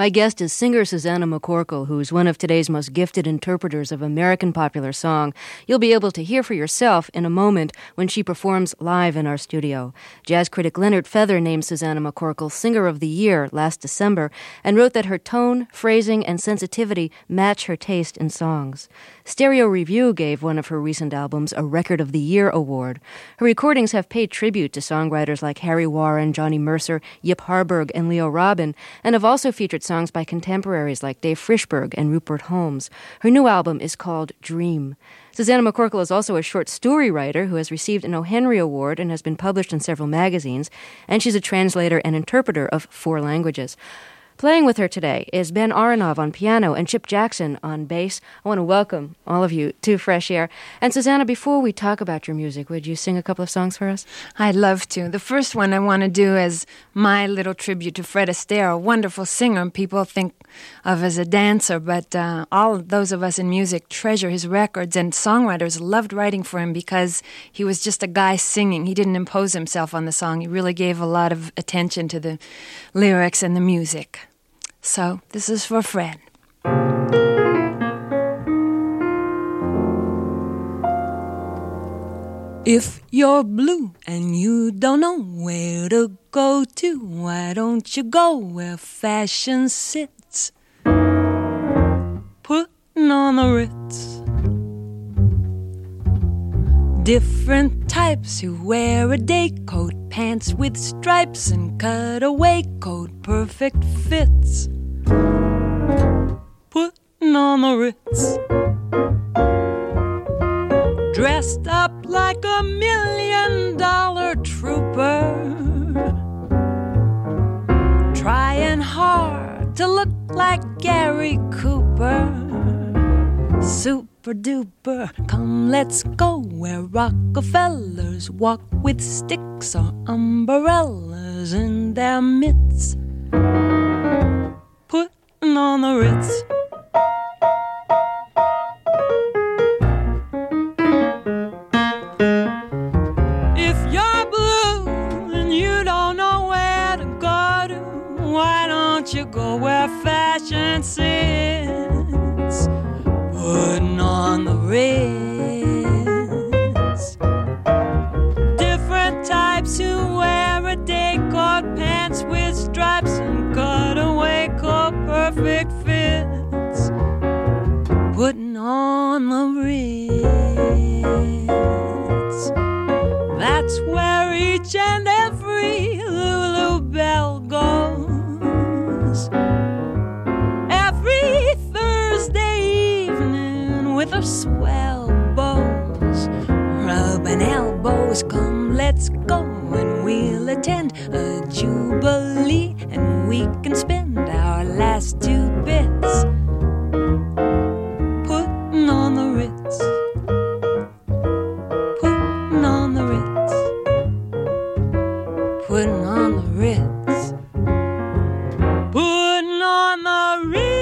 My guest is singer Susannah McCorkle, who's one of today's most gifted interpreters of American popular song. You'll be able to hear for yourself in a moment when she performs live in our studio. Jazz critic Leonard Feather named Susannah McCorkle Singer of the Year last December and wrote that her tone, phrasing, and sensitivity match her taste in songs. Stereo Review gave one of her recent albums a Record of the Year award. Her recordings have paid tribute to songwriters like Harry Warren, Johnny Mercer, Yip Harburg, and Leo Robin, and have also featured songs by contemporaries like Dave Frishberg and Rupert Holmes. Her new album is called Dream. Susannah McCorkle is also a short story writer who has received an O. Henry Award and has been published in several magazines, and she's a translator and interpreter of 4 languages. Playing with her today is Ben Aronov on piano and Chip Jackson on bass. I want to welcome all of you to Fresh Air. And Susannah, before we talk about your music, would you sing a couple of songs for us? I'd love to. The first one I want to do is my little tribute to Fred Astaire, a wonderful singer people think of as a dancer, but all those of us in music treasure his records, and songwriters loved writing for him because he was just a guy singing. He didn't impose himself on the song. He really gave a lot of attention to the lyrics and the music. So, this is for Fred. If you're blue and you don't know where to go to, why don't you go where fashion sits? Putting on the Ritz. Different types who wear a day coat, pants with stripes and cutaway coat, perfect fits. Putting on the Ritz. Dressed up like $1 million trooper, trying hard to look like Gary Cooper. Super duper, come let's go where Rockefellers walk with sticks or umbrellas in their mitts. Putting on the Ritz. If you're blue and you don't know where to go to, why don't you go where fashion sits? Putting on the Ritz. Different types who wear a day coat, pants with stripes and cutaway coat, perfect fits. Putting on the Ritz. That's where each and every Lulu Bell goes. Every Thursday evening with her swell bows, rubbing elbows, come let's go and we'll attend a jubilee and we can spend our last 2 bits. Putting on the Ritz. Putting on the Ritz. Putting on the Ritz. Putting on the Ritz.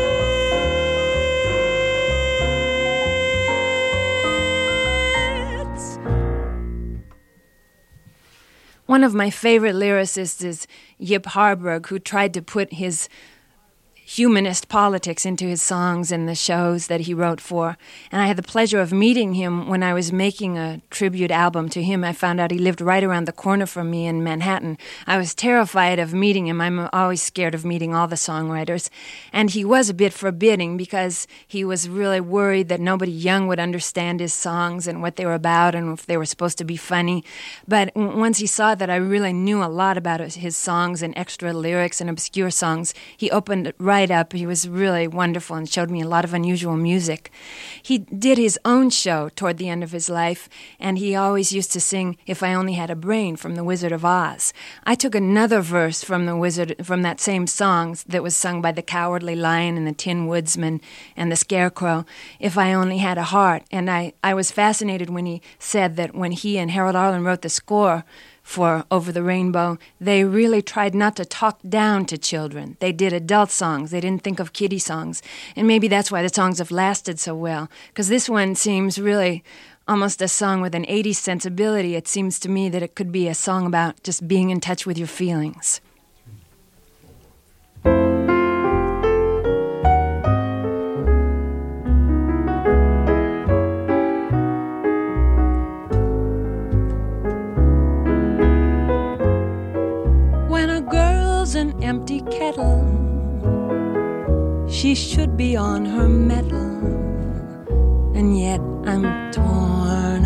One of my favorite lyricists is Yip Harburg, who tried to put his humanist politics into his songs and the shows that he wrote for. And I had the pleasure of meeting him when I was making a tribute album to him. I found out he lived right around the corner from me in Manhattan. I was terrified of meeting him. I'm always scared of meeting all the songwriters. And he was a bit forbidding because he was really worried that nobody young would understand his songs and what they were about and if they were supposed to be funny. But once he saw that I really knew a lot about his songs and extra lyrics and obscure songs, he opened it right up. He was really wonderful and showed me a lot of unusual music. He did his own show toward the end of his life, and he always used to sing "If I Only Had a Brain" from The Wizard of Oz. I took another verse from that same song that was sung by the Cowardly Lion and the Tin Woodsman and the Scarecrow, "If I Only Had a Heart." And I was fascinated when he said that when he and Harold Arlen wrote the score for Over the Rainbow, they really tried not to talk down to children. They did adult songs. They didn't think of kiddie songs. And maybe that's why the songs have lasted so well, because this one seems really almost a song with an 80s sensibility. It seems to me that it could be a song about just being in touch with your feelings. medal. She should be on her medal, and yet I'm torn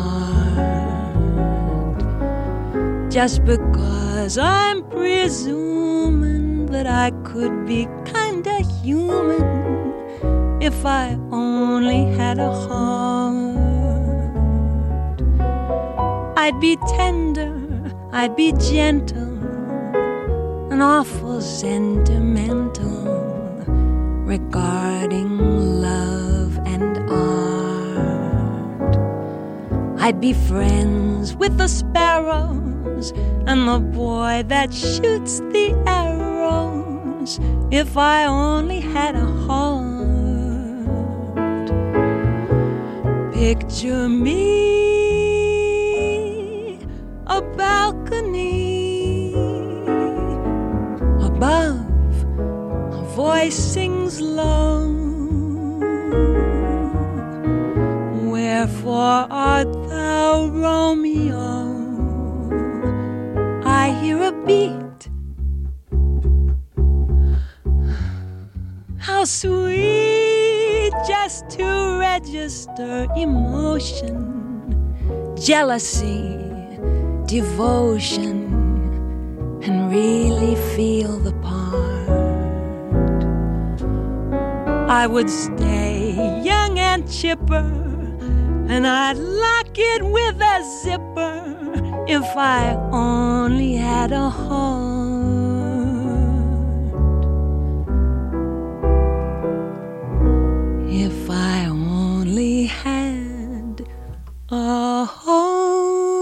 apart. Just because I'm presuming that I could be kinda human if I only had a heart. I'd be tender, I'd be gentle, and awful sentimental regarding love and art. I'd be friends with the sparrows and the boy that shoots the arrows if I only had a heart. Picture me, a balcony above, a voice sings low. Wherefore art thou, Romeo? I hear a beat. How sweet just to register emotion, jealousy, devotion, and really feel the part. I would stay young and chipper, and I'd lock it with a zipper if I only had a heart. If I only had a heart.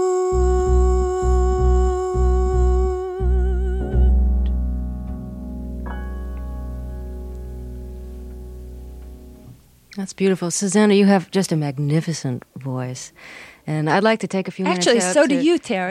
That's beautiful. Susanna, you have just a magnificent voice. And I'd like to take a few minutes. Actually, so do you, Terry.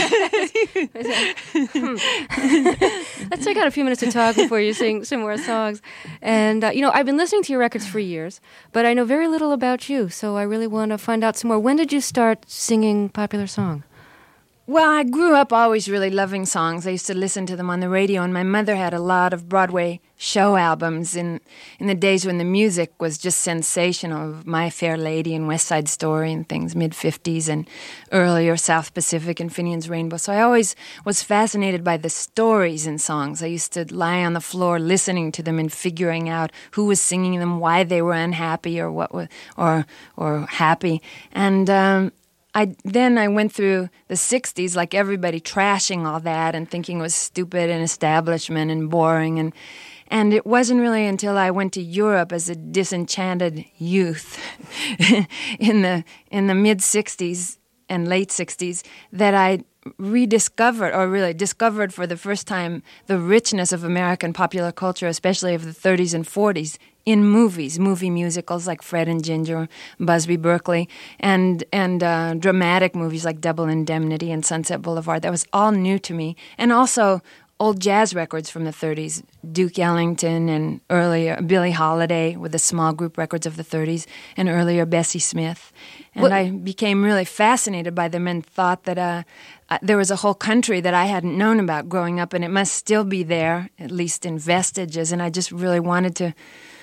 Let's take out a few minutes to talk before you sing some more songs. And, I've been listening to your records for years, but I know very little about you, so I really want to find out some more. When did you start singing popular song? Well, I grew up always really loving songs. I used to listen to them on the radio, and my mother had a lot of Broadway show albums in the days when the music was just sensational, My Fair Lady and West Side Story and things, mid-50s and earlier South Pacific and Finian's Rainbow. So I always was fascinated by the stories in songs. I used to lie on the floor listening to them and figuring out who was singing them, why they were unhappy or what was, or happy. And I went through the 60s, like everybody, trashing all that and thinking it was stupid and establishment and boring. And it wasn't really until I went to Europe as a disenchanted youth in the mid-60s and late 60s that I rediscovered, or really discovered for the first time, the richness of American popular culture, especially of the 30s and 40s, in movies, movie musicals like Fred and Ginger, Busby Berkeley, and dramatic movies like Double Indemnity and Sunset Boulevard. That was all new to me. And also old jazz records from the 30s, Duke Ellington and earlier Billie Holiday with the small group records of the 30s, and earlier Bessie Smith. And I became really fascinated by them and thought that there was a whole country that I hadn't known about growing up, and it must still be there, at least in vestiges. And I just really wanted to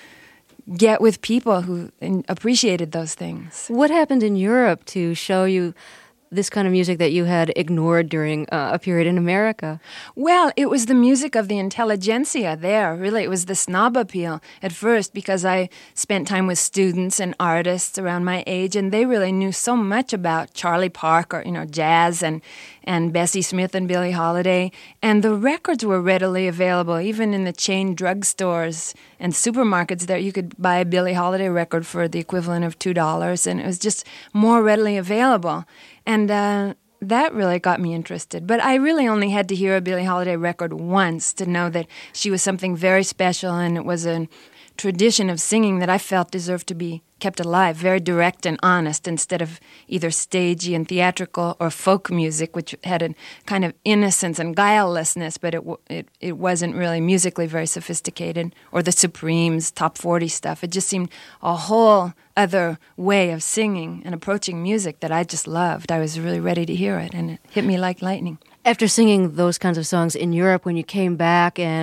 get with people who appreciated those things. What happened in Europe to show you this kind of music that you had ignored during a period in America? Well, it was the music of the intelligentsia there, really. It was the snob appeal at first, because I spent time with students and artists around my age, and they really knew so much about Charlie Parker, jazz, and Bessie Smith and Billie Holiday. And the records were readily available, even in the chain drugstores and supermarkets there. You could buy a Billie Holiday record for the equivalent of $2, and it was just more readily available. And that really got me interested. But I really only had to hear a Billie Holiday record once to know that she was something very special, and it was a tradition of singing that I felt deserved to be kept alive, very direct and honest, instead of either stagey and theatrical or folk music, which had a kind of innocence and guilelessness, but it wasn't really musically very sophisticated, or the Supremes, top 40 stuff. It just seemed a whole other way of singing and approaching music that I just loved. I was really ready to hear it, and it hit me like lightning. After singing those kinds of songs in Europe, when you came back and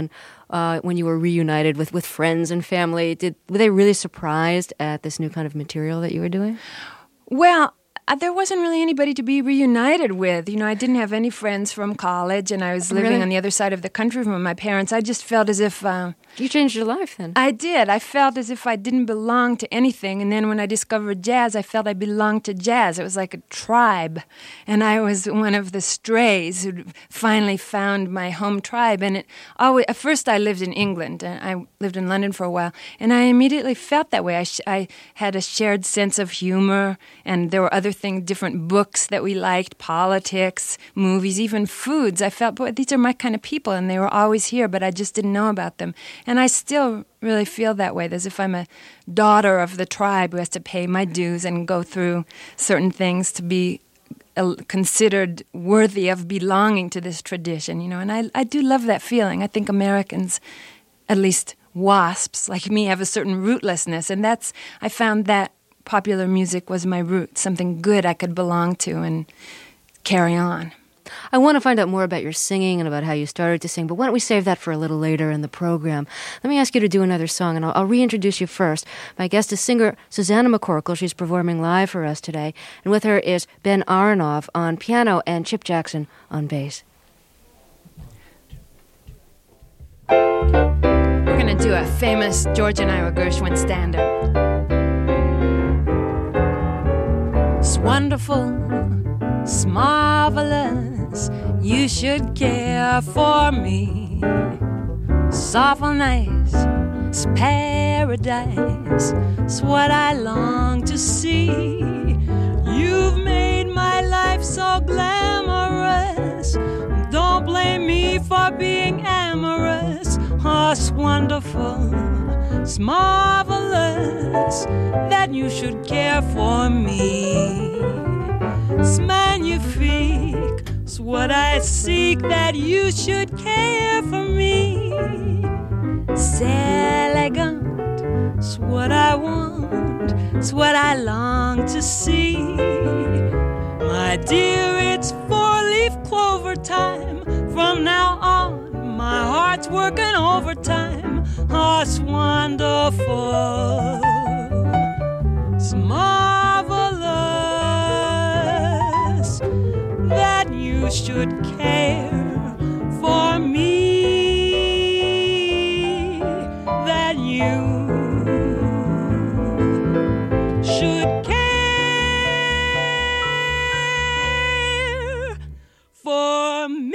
when you were reunited with friends and family? Were they really surprised at this new kind of material that you were doing? Well, there wasn't really anybody to be reunited with. I didn't have any friends from college, and I was living on the other side of the country from my parents. I just felt as if... You changed your life then. I did. I felt as if I didn't belong to anything. And then when I discovered jazz, I felt I belonged to jazz. It was like a tribe. And I was one of the strays who finally found my home tribe. And at first I lived in England. And I lived in London for a while. And I immediately felt that way. I had a shared sense of humor. And there were other things, different books that we liked, politics, movies, even foods. I felt, boy, these are my kind of people. And they were always here, but I just didn't know about them. And I still really feel that way, as if I'm a daughter of the tribe who has to pay my dues and go through certain things to be considered worthy of belonging to this tradition, And I do love that feeling. I think Americans, at least WASPs like me, have a certain rootlessness, and I found that popular music was my root, something good I could belong to and carry on. I want to find out more about your singing and about how you started to sing, but why don't we save that for a little later in the program? Let me ask you to do another song, and I'll reintroduce you first. My guest is singer Susannah McCorkle. She's performing live for us today, and with her is Ben Aronoff on piano and Chip Jackson on bass. We're going to do a famous George and Ira Gershwin standard. It's wonderful, it's marvelous, you should care for me. It's awful nice, it's paradise, it's what I long to see. You've made my life so glamorous, don't blame me for being amorous. Oh, it's wonderful, it's marvelous that you should care for me. It's magnifique, it's what I seek, that you should care for me. It's elegant, it's what I want, it's what I long to see. My dear, it's 4-leaf clover time. From now on, my heart's working overtime. Oh, it's wonderful, it's marvelous that you should care for me, that you should care for me.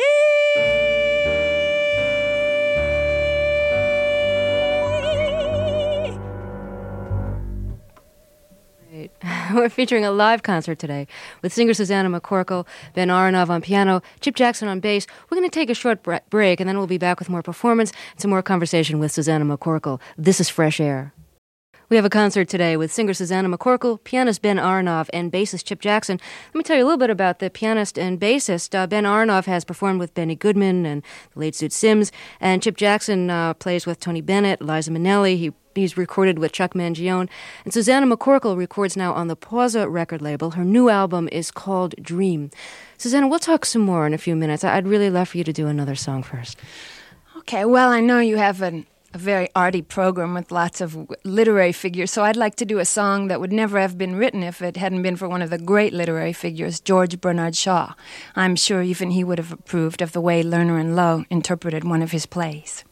We're featuring a live concert today with singer Susannah McCorkle, Ben Aronoff on piano, Chip Jackson on bass. We're going to take a short break, and then we'll be back with more performance and some more conversation with Susannah McCorkle. This is Fresh Air. We have a concert today with singer Susannah McCorkle, pianist Ben Aronoff, and bassist Chip Jackson. Let me tell you a little bit about the pianist and bassist. Ben Aronoff has performed with Benny Goodman and the late Zoot Sims, and Chip Jackson plays with Tony Bennett, Liza Minnelli. He's recorded with Chuck Mangione. And Susannah McCorkle records now on the Pausa record label. Her new album is called Dream. Susannah, we'll talk some more in a few minutes. I'd really love for you to do another song first. Okay, well, I know you have a very arty program with lots of literary figures, so I'd like to do a song that would never have been written if it hadn't been for one of the great literary figures, George Bernard Shaw. I'm sure even he would have approved of the way Lerner and Loewe interpreted one of his plays.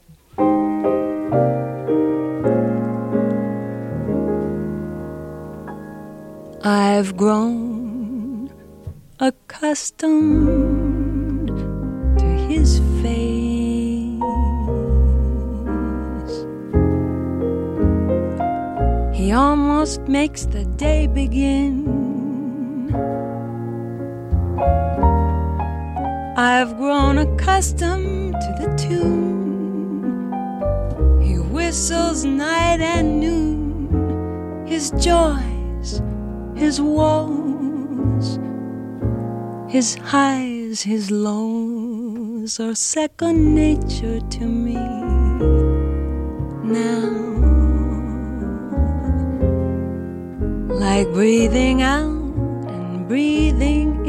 I've grown accustomed to his face. He almost makes the day begin. I've grown accustomed to the tune. He whistles night and noon, his joys, his woes, his highs, his lows are second nature to me now. Like breathing out and breathing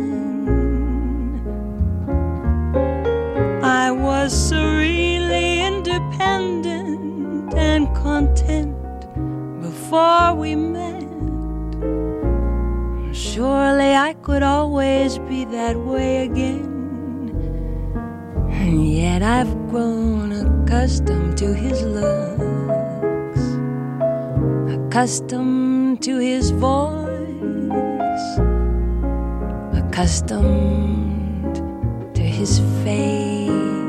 in, I was serenely in content before we met. Surely I could always be that way again. And yet I've grown accustomed to his looks, accustomed to his voice, accustomed to his face.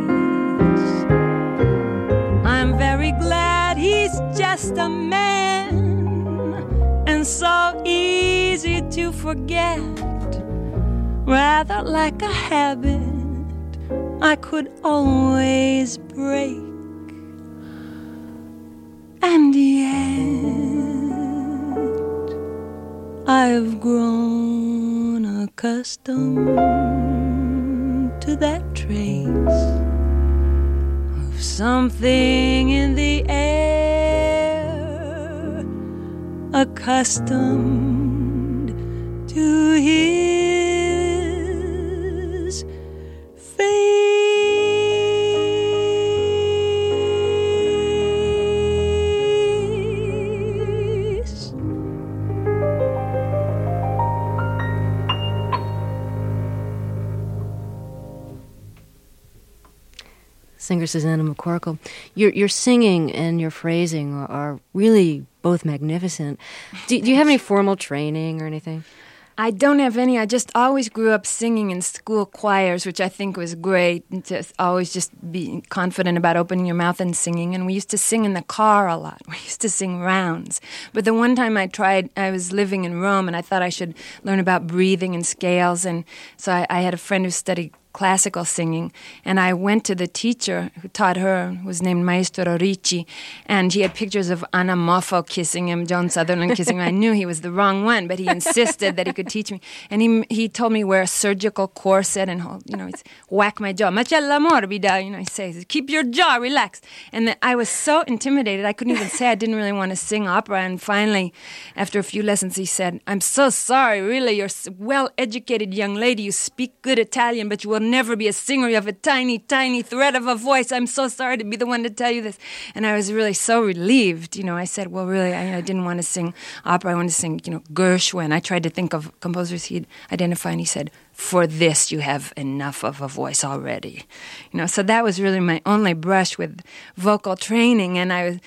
I'm very glad he's just a man, and so easy to forget, rather like a habit I could always break. And yet I've grown accustomed to that trace of something in the air, accustomed to his face. Singer Susannah McCorkle, your singing and your phrasing are really both magnificent. Do you have any formal training or anything? I don't have any. I just always grew up singing in school choirs, which I think was great, to always just be confident about opening your mouth and singing. And we used to sing in the car a lot. We used to sing rounds. But the one time I was living in Rome, and I thought I should learn about breathing and scales. And so I had a friend who studied classical singing, and I went to the teacher who taught her, who was named Maestro Ricci, and he had pictures of Anna Moffo kissing him, Joan Sutherland kissing him. I knew he was the wrong one, but he insisted that he could teach me. And he told me wear a surgical corset and hold, whack my jaw. Macella morbida, he says, keep your jaw relaxed. And I was so intimidated, I couldn't even say I didn't really want to sing opera. And finally, after a few lessons, he said, I'm so sorry, really, you're a well-educated young lady, you speak good Italian, but you will never be a singer. You have a tiny, tiny thread of a voice. I'm so sorry to be the one to tell you this. And I was really so relieved. I said, well, really, I didn't want to sing opera. I wanted to sing, Gershwin. I tried to think of composers he'd identify, and he said, for this, you have enough of a voice already. So that was really my only brush with vocal training. And I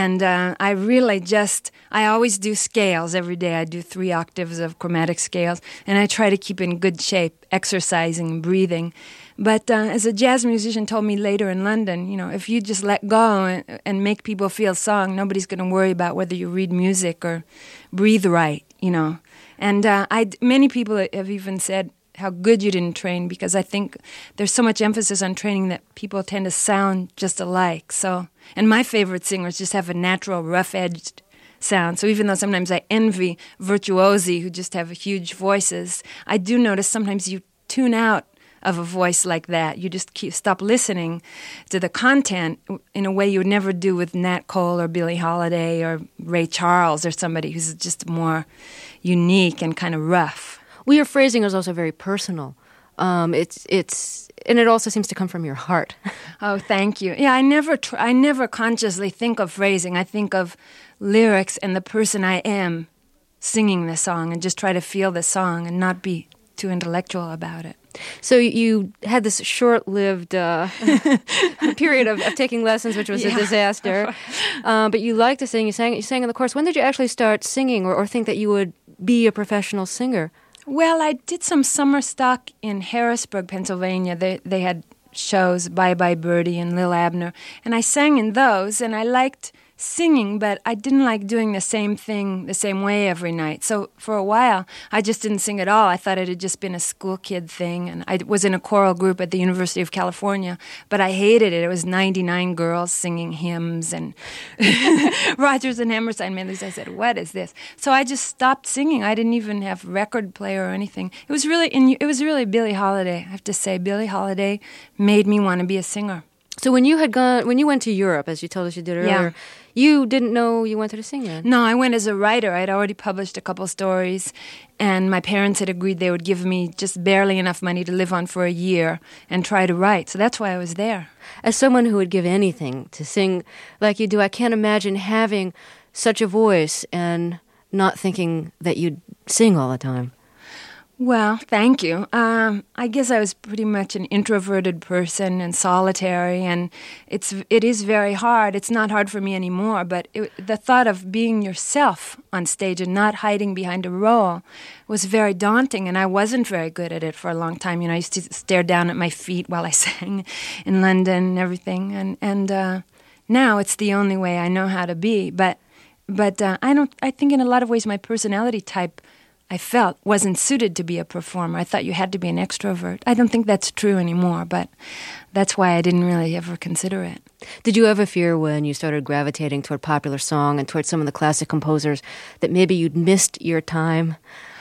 really I always do scales every day. I do 3 octaves of chromatic scales, and I try to keep in good shape, exercising and breathing. But as a jazz musician told me later in London, if you just let go and make people feel song, nobody's going to worry about whether you read music or breathe right, And many people have even said how good you didn't train, because I think there's so much emphasis on training that people tend to sound just alike. So, and my favorite singers just have a natural, rough-edged sound. So even though sometimes I envy virtuosi who just have huge voices, I do notice sometimes you tune out of a voice like that. You just stop listening to the content in a way you would never do with Nat Cole or Billie Holiday or Ray Charles or somebody who's just more unique and kind of rough. Well, your phrasing is also very personal. And it also seems to come from your heart. Oh, thank you. Yeah, I never consciously think of phrasing. I think of lyrics and the person I am singing the song, and just try to feel the song and not be too intellectual about it. So you had this short-lived period of taking lessons, which was a disaster. But you liked to sing. You sang in the chorus. When did you actually start singing or think that you would be a professional singer? Well, I did some summer stock in Harrisburg, Pennsylvania. They had shows, Bye Bye Birdie and Lil Abner, and I sang in those, and I liked singing, but I didn't like doing the same thing the same way every night. So for a while, I just didn't sing at all. I thought it had just been a school kid thing, and I was in a choral group at the University of California, but I hated it. It was 99 girls singing hymns and Rodgers and Hammerstein medleys. I said, what is this? So I just stopped singing. I didn't even have record player or anything. It was really Billie Holiday. I have to say, Billie Holiday made me want to be a singer. So when you went to Europe, as you told us you did earlier, you didn't know you wanted to sing then? No, I went as a writer. I'd already published a couple stories, and my parents had agreed they would give me just barely enough money to live on for a year and try to write. So that's why I was there. As someone who would give anything to sing like you do, I can't imagine having such a voice and not thinking that you'd sing all the time. Well, thank you. I guess I was pretty much an introverted person and solitary, and it is very hard. It's not hard for me anymore, but the thought of being yourself on stage and not hiding behind a role was very daunting, and I wasn't very good at it for a long time. I used to stare down at my feet while I sang in London and everything, and now it's the only way I know how to be. But I think in a lot of ways my personality type, I felt, wasn't suited to be a performer. I thought you had to be an extrovert. I don't think that's true anymore, but that's why I didn't really ever consider it. Did you ever fear when you started gravitating toward popular song and toward some of the classic composers that maybe you'd missed your time?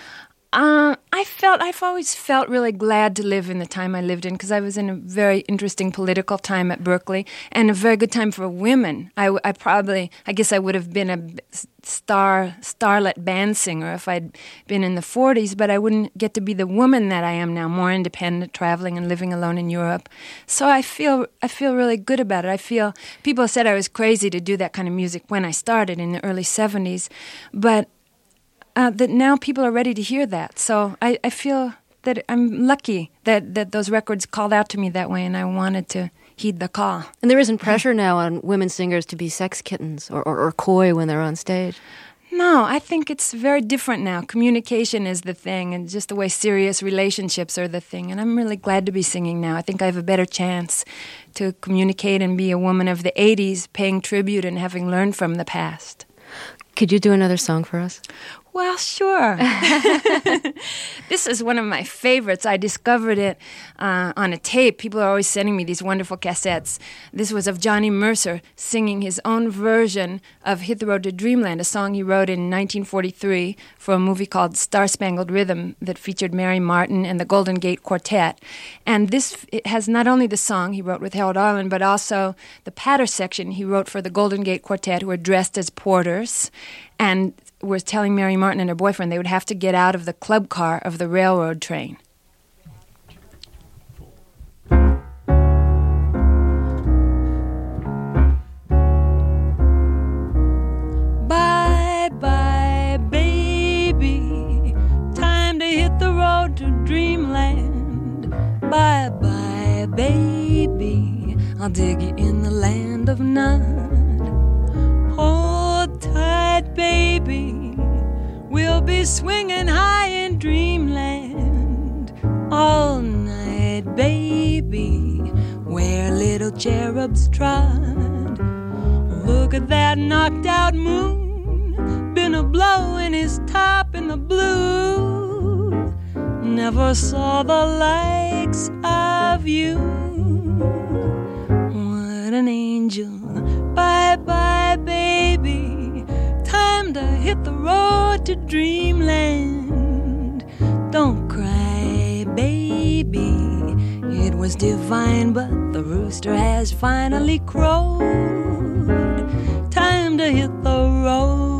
I've always felt really glad to live in the time I lived in because I was in a very interesting political time at Berkeley and a very good time for women. I guess I would have been a starlet band singer if I'd been in the 40s, but I wouldn't get to be the woman that I am now, more independent, traveling and living alone in Europe. So I feel really good about it. I feel people said I was crazy to do that kind of music when I started in the early 70s, but that now people are ready to hear that. So I feel that I'm lucky that those records called out to me that way, and I wanted to heed the call. And there isn't pressure now on women singers to be sex kittens or coy when they're on stage? No, I think it's very different now. Communication is the thing, and just the way serious relationships are the thing. And I'm really glad to be singing now. I think I have a better chance to communicate and be a woman of the 80s, paying tribute and having learned from the past. Could you do another song for us? Well, sure. This is one of my favorites. I discovered it on a tape. People are always sending me these wonderful cassettes. This was of Johnny Mercer singing his own version of Hit the Road to Dreamland, a song he wrote in 1943 for a movie called Star Spangled Rhythm that featured Mary Martin and the Golden Gate Quartet. And it has not only the song he wrote with Harold Arlen, but also the patter section he wrote for the Golden Gate Quartet, who were dressed as porters and was telling Mary Martin and her boyfriend they would have to get out of the club car of the railroad train. Bye-bye, baby, time to hit the road to dreamland. Bye-bye, baby, I'll dig you in the land of none. Hold tight, baby, we'll be swinging high in dreamland all night, baby, where little cherubs trod. Look at that knocked out moon, been a blowing his top in the blue. Never saw the likes of you. What an angel. Bye-bye, baby, time to hit the road to dreamland. Don't cry, baby, it was divine, but the rooster has finally crowed. Time to hit the road.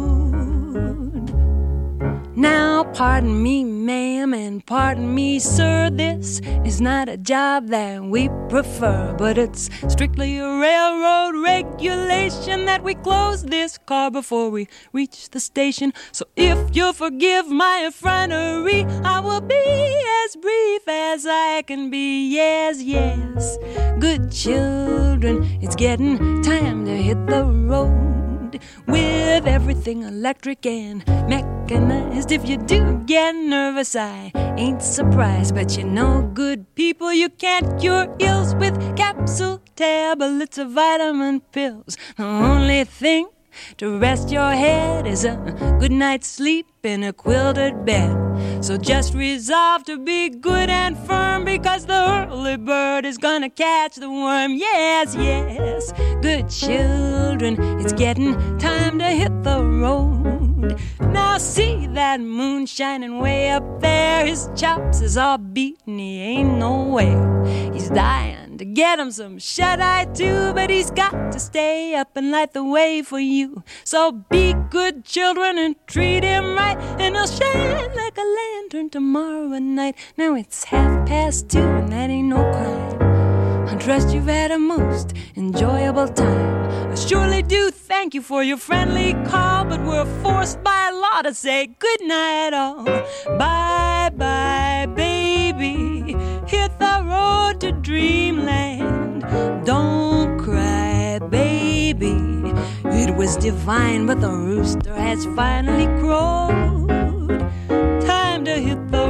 Now, pardon me, ma'am, and pardon me, sir, this is not a job that we prefer, but it's strictly a railroad regulation that we close this car before we reach the station. So if you'll forgive my effrontery, I will be as brief as I can be. Yes, yes, good children, it's getting time to hit the road. With everything electric and mechanized, if you do get nervous, I ain't surprised. But you know, good people, you can't cure ills with capsule tablets or vitamin pills. The only thing to rest your head is a good night's sleep in a quilted bed. So just resolve to be good and firm, because the early bird is gonna catch the worm. Yes, yes, good children, it's getting time to hit the road. Now see that moon shining way up there. His chops is all beaten, he ain't nowhere. He's dying to to get him some shut-eye too, but he's got to stay up and light the way for you. So be good children and treat him right, and he'll shine like a lantern tomorrow night. Now it's 2:30 and that ain't no crime. I trust you've had a most enjoyable time. I surely do thank you for your friendly call, but we're forced by law to say goodnight all. Bye-bye, baby. Hit the road to dreamland. Don't cry, baby. It was divine, but the rooster has finally crowed. Time to hit the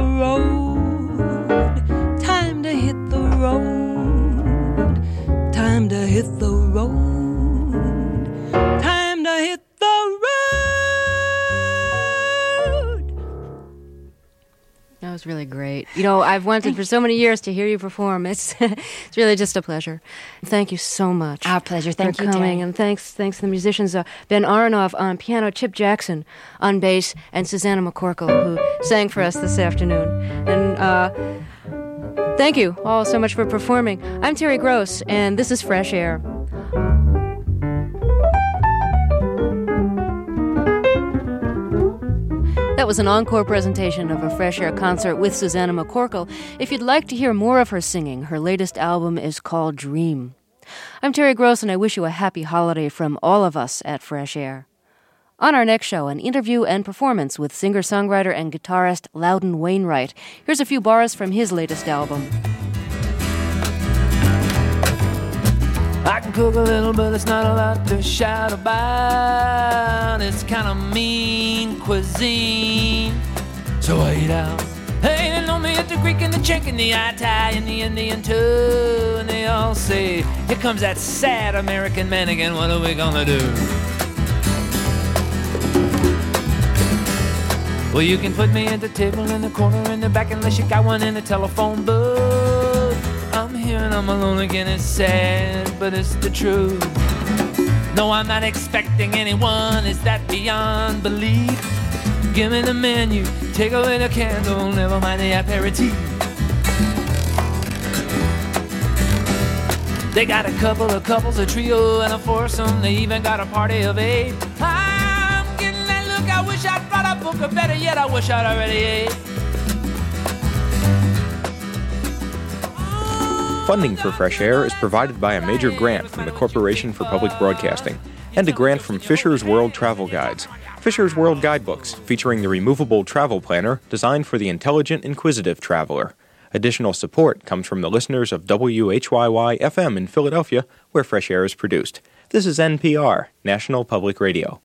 road. Time to hit the road. Time to hit the road. Time to hit the road. That was really great. You know, I've wanted for so many years to hear you perform. It's really just a pleasure. Thank you so much. Our pleasure. Thank you, for coming. Terry. And thanks to the musicians, Ben Aronoff on piano, Chip Jackson on bass, and Susanna McCorkle, who sang for us this afternoon. And thank you all so much for performing. I'm Terry Gross, and this is Fresh Air. That was an encore presentation of a Fresh Air concert with Susanna McCorkle. If you'd like to hear more of her singing, her latest album is called Dream. I'm Terry Gross, and I wish you a happy holiday from all of us at Fresh Air. On our next show, an interview and performance with singer-songwriter and guitarist Loudon Wainwright. Here's a few bars from his latest album. I can cook a little, but it's not a lot to shout about. It's kind of mean cuisine, so I eat out. Hey, they know me at the Greek and the Czech and the Italian and the Indian too. And they all say, here comes that sad American man again, what are we gonna do? Well, you can put me at the table in the corner in the back unless you got one in the telephone booth. I'm here and I'm alone again, it's sad, but it's the truth. No, I'm not expecting anyone, is that beyond belief? Give me the menu, take away the candle, never mind the aperitif. They got a couple of couples, a trio and a foursome, they even got a party of 8. I'm getting that look, I wish I'd brought a book, or better yet, I wish I'd already ate. Funding for Fresh Air is provided by a major grant from the Corporation for Public Broadcasting and a grant from Fisher's World Travel Guides. Fisher's World Guidebooks, featuring the removable travel planner designed for the intelligent, inquisitive traveler. Additional support comes from the listeners of WHYY-FM in Philadelphia, where Fresh Air is produced. This is NPR, National Public Radio.